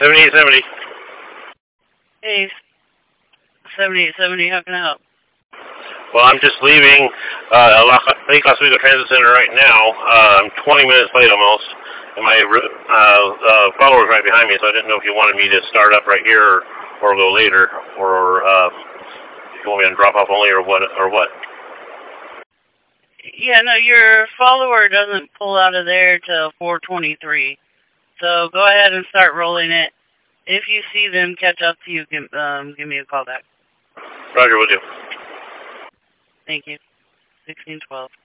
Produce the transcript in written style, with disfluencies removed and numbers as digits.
7870. Hey, 7870, how can I help? Well, I'm just leaving Lake Oswego Transit Center right now. I'm 20 minutes late almost, and my follower's right behind me, so I didn't know if you wanted me to start up right here or go later, or if you want me to drop off only or what. Yeah, no, your follower doesn't pull out of there till 4:23. So go ahead and start rolling it. If you see them catch up to you, give me a call back. Roger, will do. Thank you. 1612.